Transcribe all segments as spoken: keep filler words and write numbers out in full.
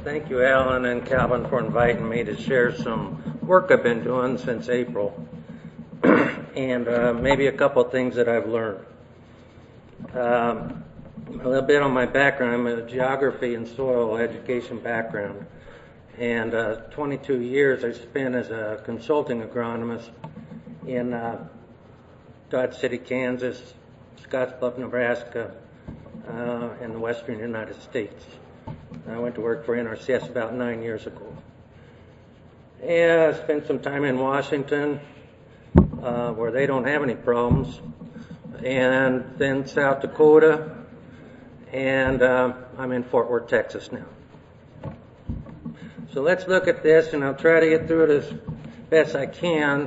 Thank you, Alan and Calvin, for inviting me to share some work I've been doing since April, and uh, maybe a couple of things that I've learned. Um, a little bit on my background. I'm a geography and soil education background, and uh, twenty-two years I spent as a consulting agronomist in uh, Dodge City, Kansas, Scottsbluff, Nebraska, uh, in the western United States. I went to work for N R C S about nine years ago. Yeah, I spent some time in Washington, uh, where they don't have any problems, and then South Dakota, and uh, I'm in Fort Worth, Texas now. So let's look at this, and I'll try to get through it as best I can.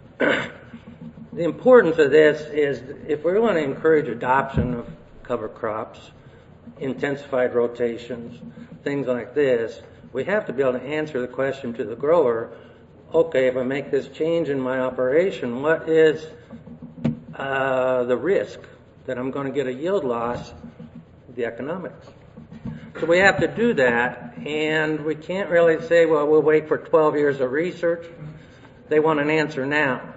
The importance of this is if we're going to encourage adoption of cover crops, intensified rotations, things like this, we have to be able to answer the question to the grower, okay, if I make this change in my operation, what is uh, the risk that I'm going to get a yield loss, the economics? So we have to do that, and we can't really say, well, we'll wait for twelve years of research. They want an answer now.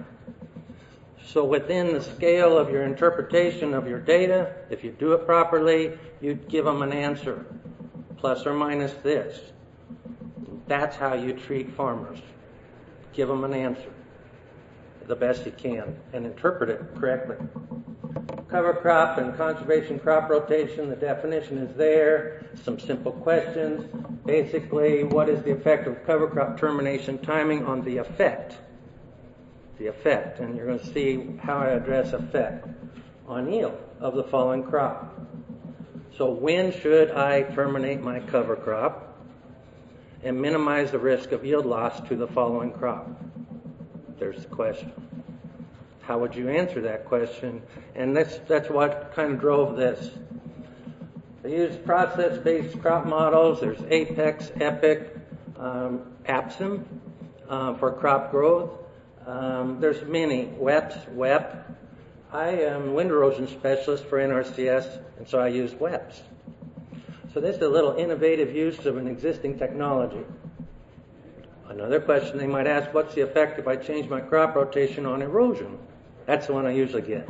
So within the scale of your interpretation of your data, if you do it properly, you give them an answer, plus or minus this. That's how you treat farmers. Give them an answer the best you can and interpret it correctly. Cover crop and conservation crop rotation, the definition is there. Some simple questions. Basically, what is the effect of cover crop termination timing on the effect? The effect, and you're going to see how I address effect on yield of the following crop. So when should I terminate my cover crop and minimize the risk of yield loss to the following crop? There's the question. How would you answer that question? And that's, that's what kind of drove this. They use process-based crop models. There's Apex, EPIC, um, APSIM uh, for crop growth. Um, there's many, W E P S, W E P. I am a wind erosion specialist for N R C S, and so I use W E P S. So this is a little innovative use of an existing technology. Another question they might ask, what's the effect if I change my crop rotation on erosion? That's the one I usually get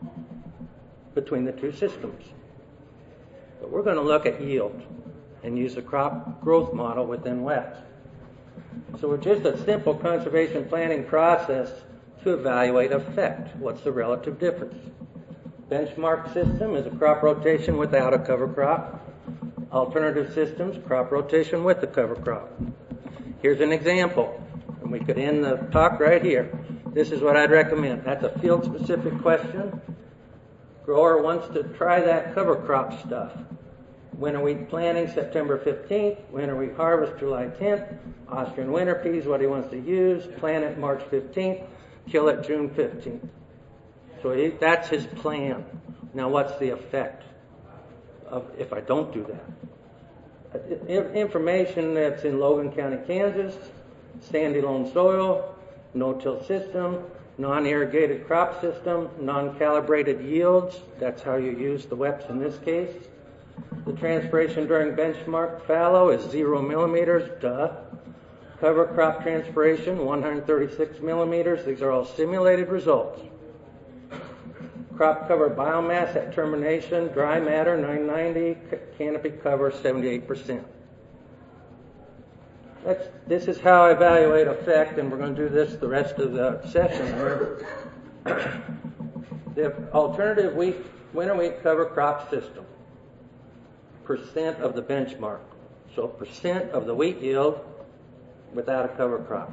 between the two systems. But we're going to look at yield and use the crop growth model within W E P S. So it's just a simple conservation planning process to evaluate effect. What's the relative difference? Benchmark system is a crop rotation without a cover crop. Alternative systems, crop rotation with the cover crop. Here's an example, and we could end the talk right here. This is what I'd recommend. That's a field-specific question. Grower wants to try that cover crop stuff. When are we planting? September fifteenth. When are we harvest? July tenth. Austrian winter peas, what he wants to use. Plant it March fifteenth. Kill it June fifteenth. So he, that's his plan. Now what's the effect of if I don't do that? Information that's in Logan County, Kansas. Sandy loam soil. No-till system. Non-irrigated crop system. Non-calibrated yields. That's how you use the W E P S in this case. The transpiration during benchmark fallow is zero millimeters, duh. Cover crop transpiration, one hundred thirty-six millimeters. These are all simulated results. Crop cover biomass at termination, dry matter nine ninety, canopy cover seventy-eight percent. That's, this is how I evaluate effect, and we're going to do this the rest of the session. The alternative wheat, winter wheat cover crop system. Percent of the benchmark. So percent of the wheat yield without a cover crop.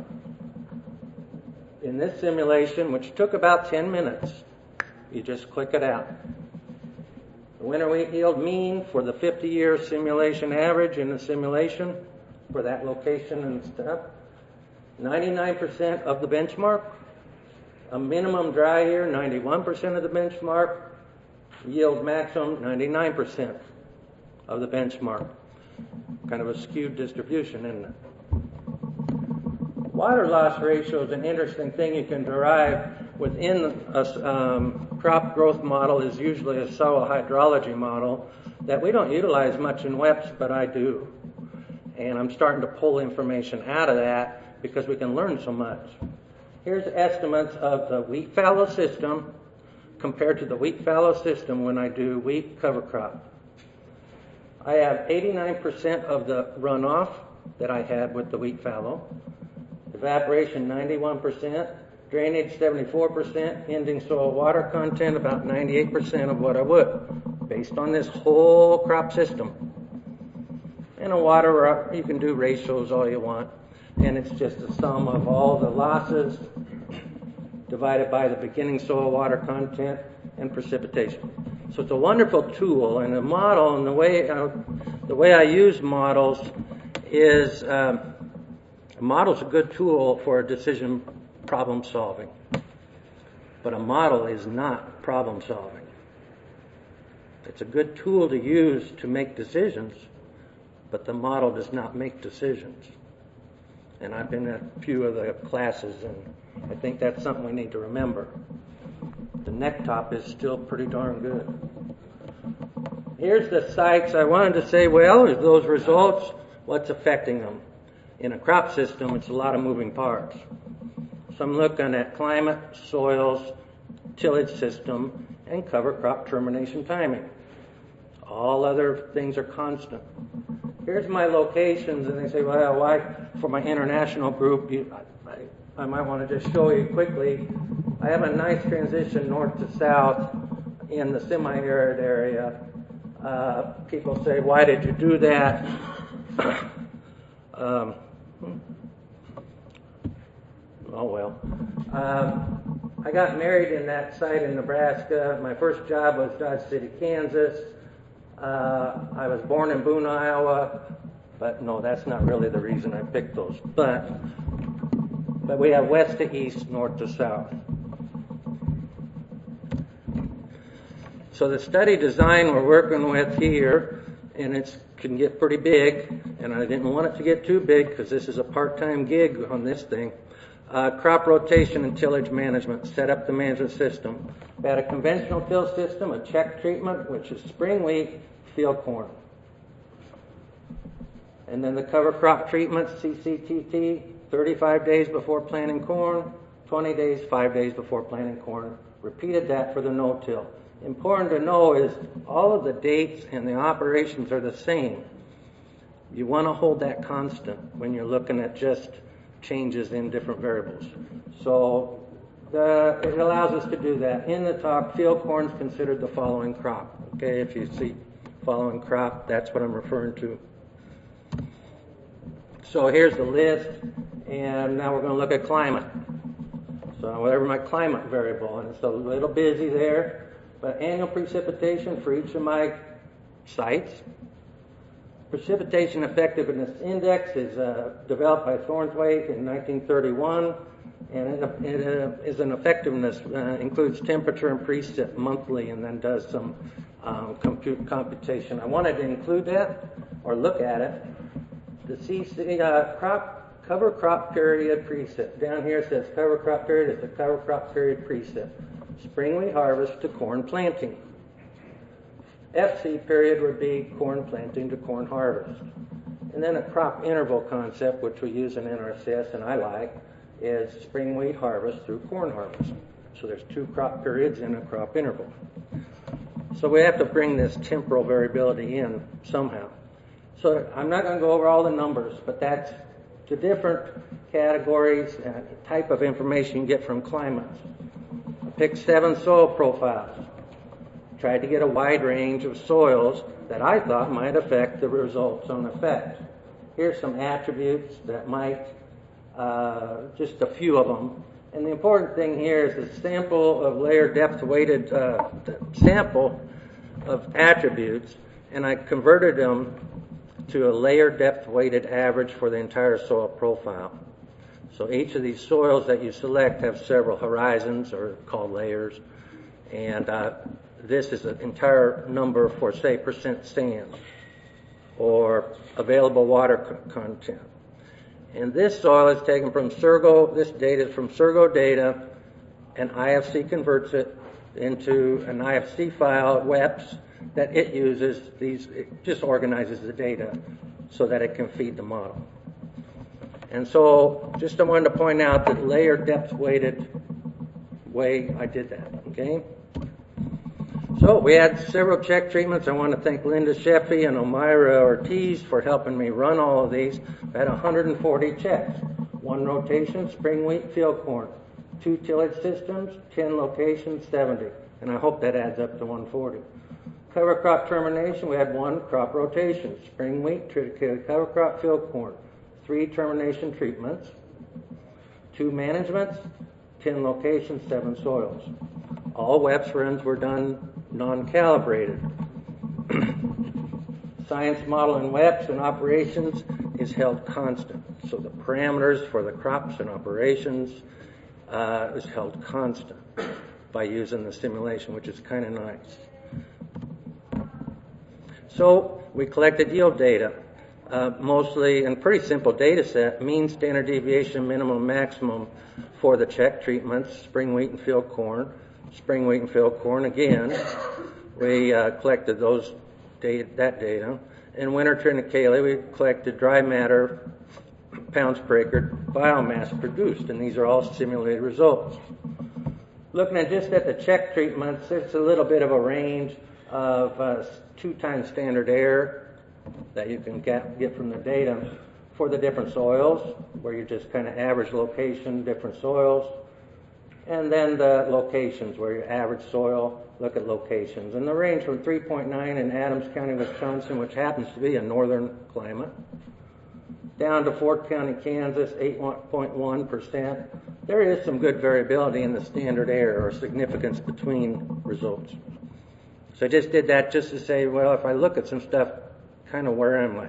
In this simulation, which took about ten minutes, you just click it out. The winter wheat yield mean for the fifty-year simulation average in the simulation for that location and stuff, ninety-nine percent of the benchmark. A minimum dry year, ninety-one percent of the benchmark. Yield maximum, ninety-nine percent. Of the benchmark. Kind of a skewed distribution, isn't it? Water loss ratio is an interesting thing you can derive within a um, crop growth model. Is usually a soil hydrology model that we don't utilize much in W E P S, but I do. And I'm starting to pull information out of that because we can learn so much. Here's estimates of the wheat fallow system compared to the wheat fallow system when I do wheat cover crop. I have eighty-nine percent of the runoff that I had with the wheat fallow, evaporation ninety-one percent, drainage seventy-four percent, ending soil water content about ninety-eight percent of what I would, based on this whole crop system. And a water, you can do ratios all you want, and it's just a sum of all the losses divided by the beginning soil water content and precipitation. So it's a wonderful tool, and the model, and the way uh, the way I use models is um, a model's a good tool for decision problem solving, but a model is not problem solving. It's a good tool to use to make decisions, but the model does not make decisions. And I've been at a few of the classes, and I think that's something we need to remember. The neck top is still pretty darn good. Here's the sites. I wanted to say, well, is those results, what's affecting them? In a crop system, it's a lot of moving parts. So I'm looking at climate, soils, tillage system, and cover crop termination timing. All other things are constant. Here's my locations, and they say, well, why, for my international group, you, I, I, I might want to just show you quickly. I have a nice transition north to south in the semi-arid area. Uh, people say, why did you do that? um, oh, well. Um, I got married in that site in Nebraska. My first job was Dodge City, Kansas. Uh, I was born in Boone, Iowa, but no, that's not really the reason I picked those. But, but we have west to east, north to south. So the study design we're working with here, and it can get pretty big, and I didn't want it to get too big because this is a part-time gig on this thing. Uh, crop rotation and tillage management, set up the management system. We had a conventional till system, a check treatment, which is spring wheat, field corn. And then the cover crop treatment, C C T T, thirty-five days before planting corn, twenty days, five days before planting corn. Repeated that for the no-till. Important to know is all of the dates and the operations are the same. You want to hold that constant when you're looking at just changes in different variables. So the, it allows us to do that. In the talk, field corn is considered the following crop. Okay, if you see following crop, that's what I'm referring to. So here's the list, and now we're going to look at climate. So whatever my climate variable, and it's a little busy there, but annual precipitation for each of my sites. Precipitation Effectiveness Index is uh, developed by Thornthwaite in nineteen thirty-one, and it, it uh, is an effectiveness, uh, includes temperature and precip monthly, and then does some um, compute computation. I wanted to include that, or look at it. The C C uh, crop, cover crop period precip. Down here it says cover crop period is the cover crop period precip. Spring wheat harvest to corn planting. F C period would be corn planting to corn harvest. And then a crop interval concept, which we use in N R C S and I like, is spring wheat harvest through corn harvest. So there's two crop periods in a crop interval. So we have to bring this temporal variability in somehow. So I'm not going to go over all the numbers, but that's the different categories and type of information you get from climates. I picked seven soil profiles. Tried to get a wide range of soils that I thought might affect the results on effect. Here's some attributes that might, uh, just a few of them. And the important thing here is the sample of layer depth weighted uh, sample of attributes, and I converted them to a layer depth weighted average for the entire soil profile. So each of these soils that you select have several horizons, or called layers, and uh, this is an entire number for, say, percent sand or available water c- content. And this soil is taken from Surgo, this data is from Surgo data, and I F C converts it into an I F C file, W E P S, that it uses. These, it just organizes the data. so that it can feed the model. And so just I wanted to point out that layer depth weighted way I did that, okay? So we had several check treatments. I want to thank Linda Sheffy and Omira Ortiz for helping me run all of these. I had one hundred forty checks, one rotation, spring wheat, field corn, two tillage systems, ten locations, seventy. And I hope that adds up to one hundred forty. Cover crop termination, we had one crop rotation, spring wheat, triticale cover crop, field corn, three termination treatments, two managements, ten locations, seven soils. All W E P S runs were done non-calibrated. Science model in W E P S and operations is held constant. So the parameters for the crops and operations uh, is held constant by using the simulation, which is kind of nice. So we collected yield data, uh, mostly in a pretty simple data set, mean, standard deviation, minimum, maximum for the check treatments, spring wheat and field corn, spring wheat and field corn again. We uh, collected those data, that data. In winter triticale, we collected dry matter, pounds per acre, biomass produced, and these are all simulated results. Looking at just at the check treatments, it's a little bit of a range of uh, two times standard error that you can get, get from the data for the different soils, where you just kind of average location, different soils, and then the locations, where you average soil, look at locations. And the range from three point nine in Adams County, Wisconsin, which happens to be a northern climate, down to Fort County, Kansas, eight point one percent. There is some good variability in the standard error or significance between results. So I just did that just to say, well, if I look at some stuff, kind of where am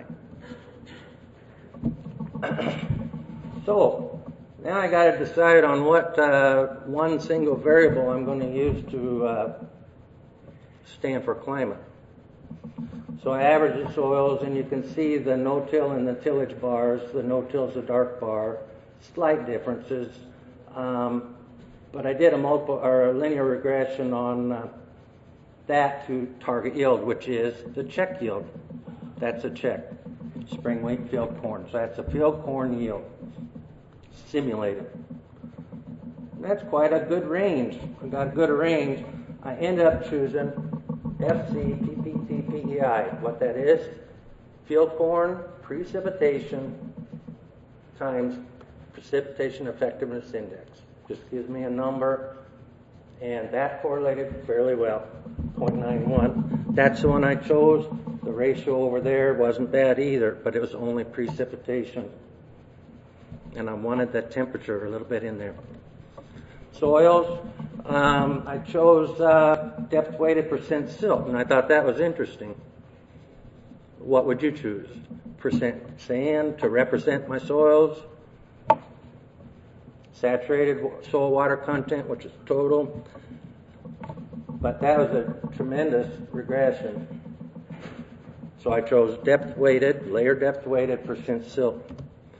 I? So now I got to decide on what uh, one single variable I'm going to use to uh, stand for climate. So I average the soils, and you can see the no-till and the tillage bars. The no-till is the dark bar, slight differences. Um, but I did a multiple or a linear regression on uh, that to target yield, which is the check yield. That's a check. Spring wheat, field corn. So that's a field corn yield simulated. That's quite a good range. I got a good range. I end up choosing F C P P T P E I. What that is, field corn precipitation times precipitation effectiveness index. Just gives me a number, and that correlated fairly well, zero point nine one. That's the one I chose. The ratio over there wasn't bad either, but it was only precipitation. And I wanted that temperature a little bit in there. Soils, um, I chose uh, depth-weighted percent silt, and I thought that was interesting. What would you choose? Percent sand to represent my soils? Saturated soil water content, which is total. But that was a tremendous regression. So I chose depth-weighted, layer depth-weighted percent silt.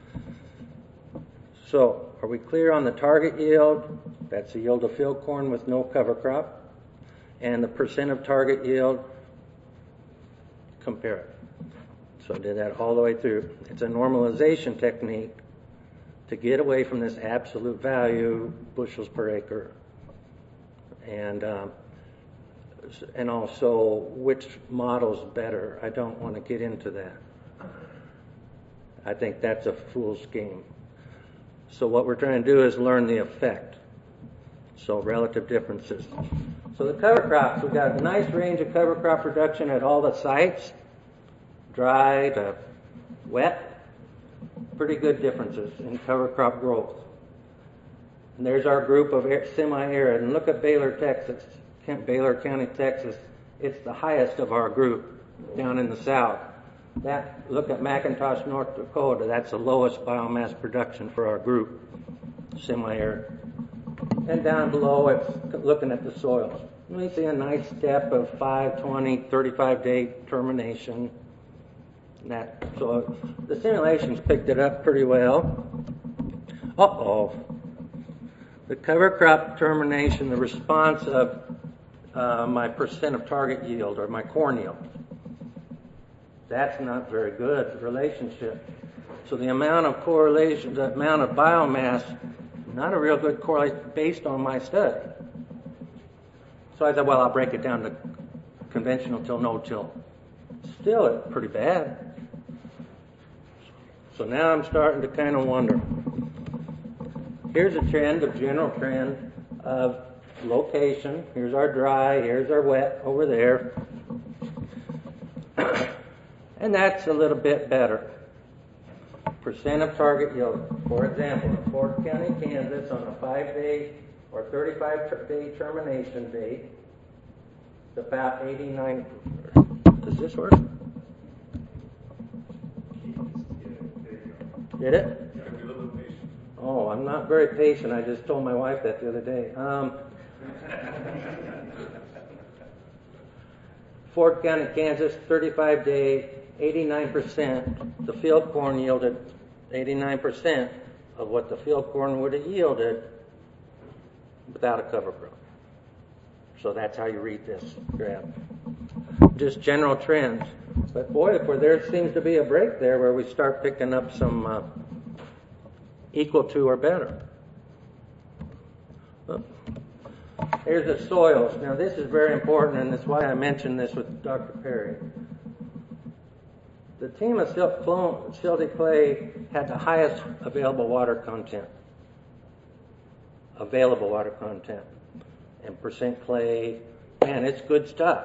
So are we clear on the target yield? That's the yield of field corn with no cover crop. And the percent of target yield, compare it. So I did that all the way through. It's a normalization technique to get away from this absolute value, bushels per acre. And um, and also which model's better. I don't want to get into that. I think that's a fool's game. So what we're trying to do is learn the effect. So relative differences. So the cover crops, we've got a nice range of cover crop reduction at all the sites, dry to wet. Pretty good differences in cover crop growth. And there's our group of semi-arid. And look at Baylor, Texas, Baylor County, Texas. It's the highest of our group down in the south. That, look at McIntosh, North Dakota. That's the lowest biomass production for our group, semi-arid. And down below, it's looking at the soils. We see a nice step of five, twenty, thirty-five day termination. That, so the simulations picked it up pretty well. Uh-oh. The cover crop termination, the response of uh, my percent of target yield, or my corn yield. That's not very good relationship. So the amount of correlation, the amount of biomass, not a real good correlation based on my study. So I said, well, I'll break it down to conventional till, no-till. Still, it's pretty bad. So now I'm starting to kind of wonder. Here's a trend, a general trend of location. Here's our dry, here's our wet over there. And that's a little bit better. Percent of target yield. For example, in Fort County, Kansas, on a five-day or thirty-five day termination date, it's about eighty-nine. Does this work? Did it? Oh, I'm not very patient. I just told my wife that the other day. Um, Fort County, Kansas, thirty-five day, eighty-nine percent. The field corn yielded eighty-nine percent of what the field corn would have yielded without a cover crop. So that's how you read this graph. Just general trends. But boy, if there seems to be a break there where we start picking up some uh, equal to or better. Oh. Here's the soils. Now this is very important, and that's why I mentioned this with Doctor Perry. The team of silty clay had the highest available water content. Available water content. And percent clay, man, it's good stuff.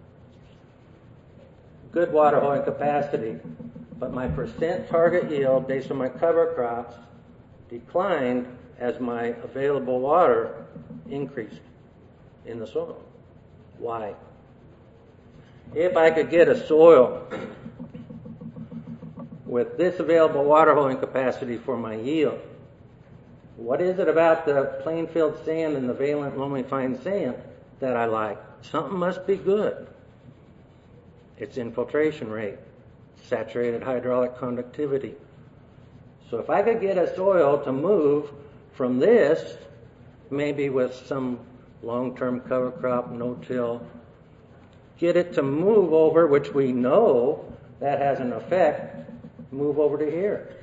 Good water holding capacity. But my percent target yield based on my cover crops declined as my available water increased in the soil. Why? If I could get a soil with this available water holding capacity for my yield, what is it about the Plainfield sand and the Valent Loamy Fine sand that I like? Something must be good. Its infiltration rate, saturated hydraulic conductivity. So if I could get a soil to move from this, maybe with some long-term cover crop, no-till, get it to move over, which we know that has an effect, move over to here.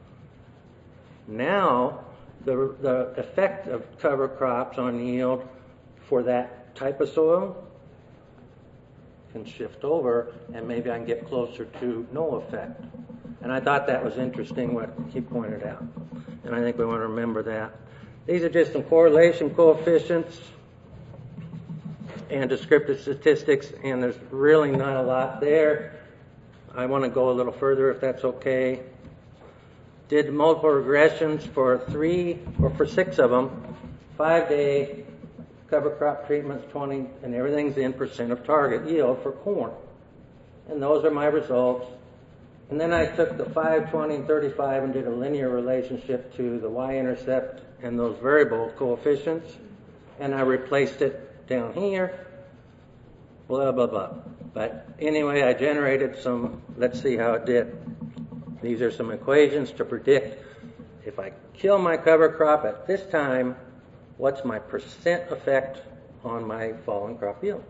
Now, the, the effect of cover crops on yield for that type of soil can shift over, and maybe I can get closer to no effect. And I thought that was interesting what he pointed out. And I think we want to remember that. These are just some correlation coefficients and descriptive statistics, and there's really not a lot there. I want to go a little further if that's okay. Did multiple regressions for three, or for six of them, five-day cover crop treatments, twenty, and everything's in percent of target yield for corn. And those are my results. And then I took the five, twenty, and thirty-five and did a linear relationship to the y-intercept and those variable coefficients, and I replaced it down here, blah, blah, blah. But anyway, I generated some, let's see how it did. These are some equations to predict if I kill my cover crop at this time, what's my percent effect on my fallen crop yield.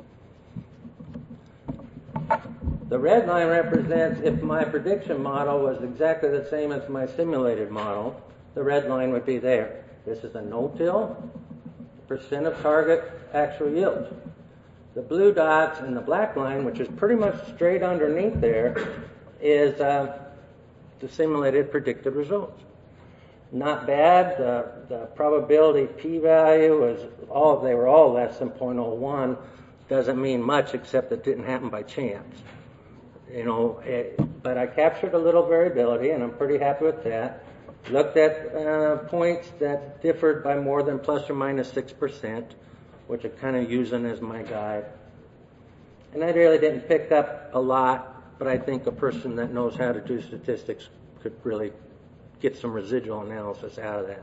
The red line represents if my prediction model was exactly the same as my simulated model, the red line would be there. This is a no-till, percent of target actual yield. The blue dots and the black line, which is pretty much straight underneath there, is uh, the simulated predicted results. Not bad. The, the probability p-value was all, they were all less than zero point zero one. Doesn't mean much except it didn't happen by chance. You know, it, but I captured a little variability, and I'm pretty happy with that. Looked at uh, points that differed by more than plus or minus six percent, which I'm kind of using as my guide. And I really didn't pick up a lot, but I think a person that knows how to do statistics could really get some residual analysis out of that.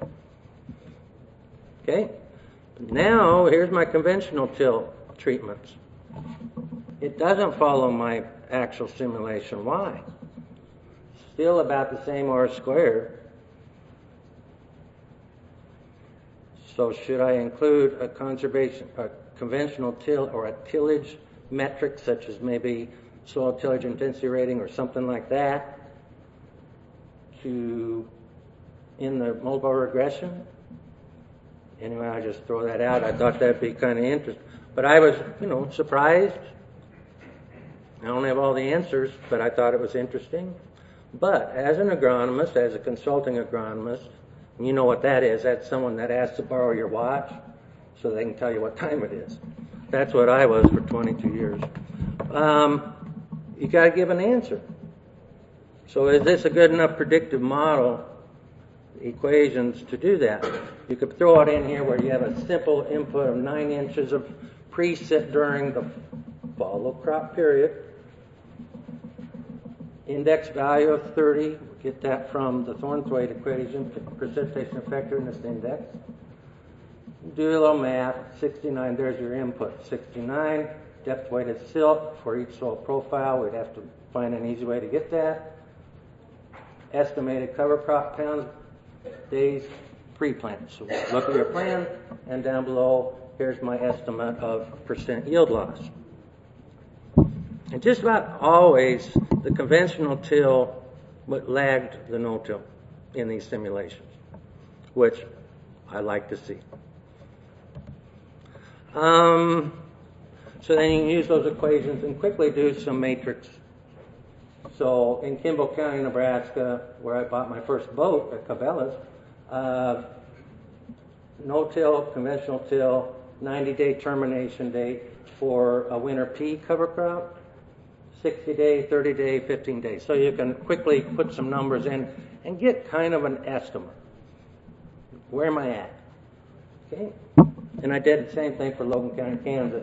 Okay? Now, here's my conventional till treatments. It doesn't follow my actual simulation. Why? Still about the same R squared. So should I include a conservation, a conventional till or a tillage metric such as maybe soil tillage intensity rating or something like that to in the multiple regression. Anyway, I just throw that out. I thought that'd be kind of interesting. But I was, you know, surprised. I don't have all the answers, but I thought it was interesting. But as an agronomist, as a consulting agronomist, you know what that is. That's someone that asks to borrow your watch so they can tell you what time it is. That's what I was for twenty-two years. Um, you got to give an answer. So is this a good enough predictive model, equations, to do that? You could throw it in here where you have a simple input of nine inches of preset during the follow crop period. Index value of thirty, get that from the Thornthwaite equation, precipitation effectiveness index. Do a little math, sixty-nine, there's your input, sixty-nine. Depth weighted silt for each soil profile, we'd have to find an easy way to get that. Estimated cover crop pounds, days, pre-plant. So look at your plan, and down below, here's my estimate of percent yield loss. And just about always, the conventional till lagged the no-till in these simulations, which I like to see. Um, so then you can use those equations and quickly do some matrix. So in Kimball County, Nebraska, where I bought my first boat at Cabela's, uh, no-till, conventional till, ninety-day termination date for a winter pea cover crop, sixty-day, thirty-day, fifteen days. So you can quickly put some numbers in and get kind of an estimate. Where am I at? Okay. And I did the same thing for Logan County, Kansas.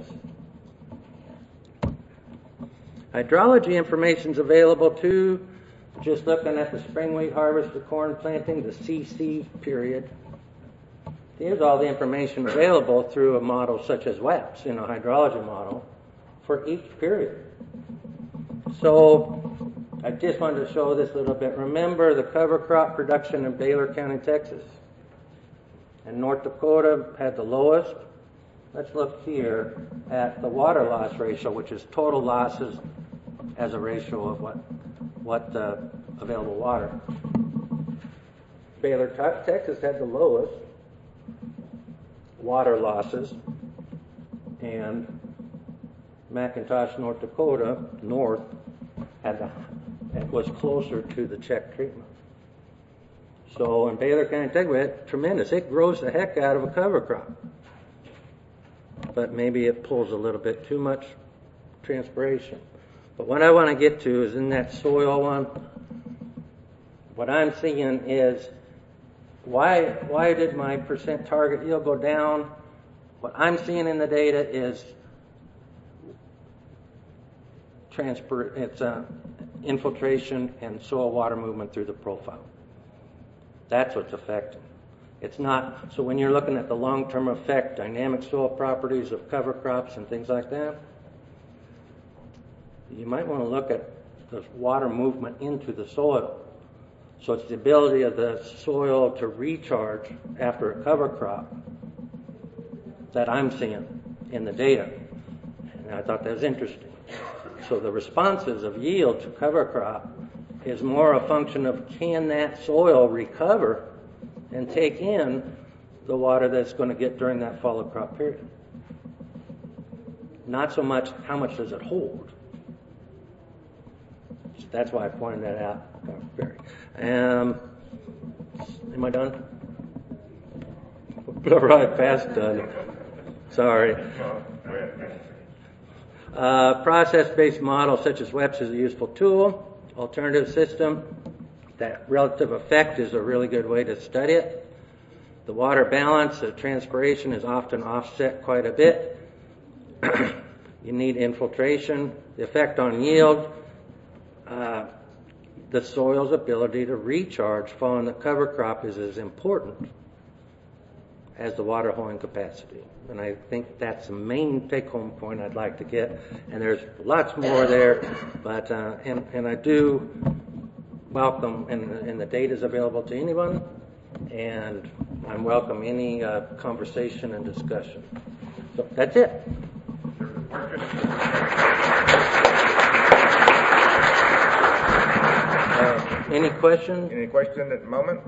Hydrology information is available too. Just looking at the spring wheat harvest, the corn planting, the C C period. Here's all the information available through a model such as W E P S, you know, hydrology model, for each period. So I just wanted to show this a little bit. Remember the cover crop production in Baylor County, Texas. And North Dakota had the lowest. Let's look here at the water loss ratio, which is total losses as a ratio of what what uh, available water. Baylor, Texas had the lowest water losses, and McIntosh, North Dakota, north, had the, it was closer to the check treatment. So in Baylor County, Texas, we had tremendous. It grows the heck out of a cover crop. But maybe it pulls a little bit too much transpiration. But what I want to get to is in that soil one, what I'm seeing is why why did my percent target yield go down? What I'm seeing in the data is transpir it's uh, infiltration and soil water movement through the profile. That's what's affecting. It's not, so when you're looking at the long-term effect, dynamic soil properties of cover crops and things like that, you might want to look at the water movement into the soil. So it's the ability of the soil to recharge after a cover crop that I'm seeing in the data. And I thought that was interesting. So the responses of yield to cover crop is more a function of can that soil recover and take in the water that's going to get during that follow crop period. Not so much how much does it hold. That's why I pointed that out. Um, am I done? All right, past done. Sorry. Uh, process-based models such as W E P S is a useful tool. Alternative system, that relative effect is a really good way to study it. The water balance, the transpiration is often offset quite a bit. You need infiltration. The effect on yield, uh, the soil's ability to recharge following the cover crop is as important as the water holding capacity. And I think that's the main take-home point I'd like to get. And there's lots more there, but uh, and, and I do welcome, and, and the data is available to anyone, and I welcome any uh, conversation and discussion. So that's it. Any questions? Any question at the moment?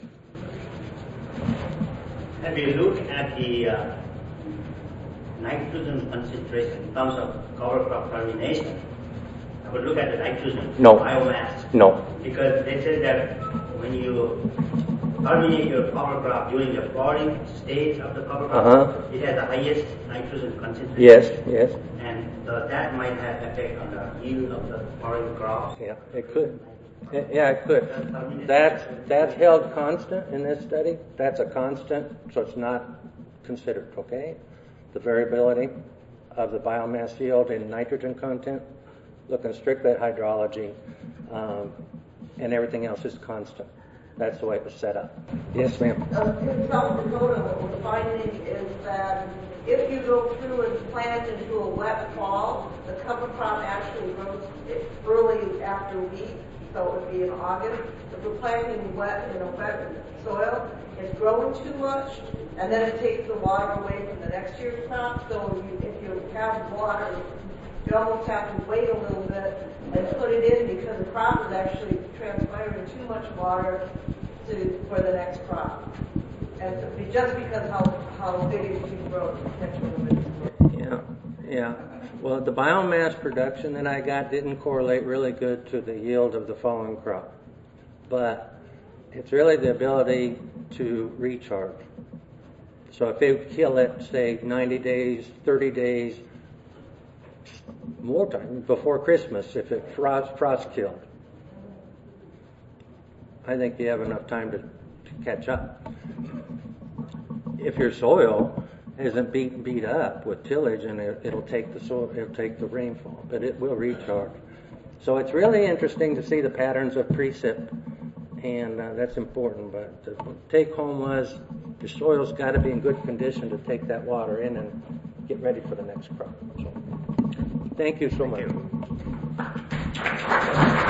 Have you looked at the uh, nitrogen concentration in terms of cover crop termination? I would look at the nitrogen No. biomass. No. Because they said that when you terminate your cover crop during the flowering stage of the cover crop, Uh-huh. it has the highest nitrogen concentration. Yes, yes. And uh, that might have effect on the yield of the flowering crop. Yeah, it could. Yeah, it could. That's, that's held constant in this study. That's a constant, so it's not considered, okay? The variability of the biomass yield in nitrogen content, looking strictly at hydrology, um, and everything else is constant. That's the way it was set up. Yes, ma'am. Uh, in South Dakota, what we're finding is that if you go through and plant into a wet fall, the cover crop actually grows early after wheat, so it would be in August. If we're planting wet, you know, wet soil, it's growing too much, and then it takes the water away from the next year's crop. So you, if you have water, you almost have to wait a little bit and put it in because the crop is actually transpiring too much water to for the next crop. And so be, just because how, how big it can grow, Yeah, yeah. Well, the biomass production that I got didn't correlate really good to the yield of the following crop. But it's really the ability to recharge. So if they kill it, say, ninety days, thirty days, more time, before Christmas, if it frost, frost killed, I think you have enough time to, to catch up. If your soil isn't beat beat up with tillage, and it, it'll take the soil, it'll take the rainfall, but it will recharge. So it's really interesting to see the patterns of precip, and uh, that's important. But the take home was the soil's got to be in good condition to take that water in and get ready for the next crop. So, thank you so much. Thank you.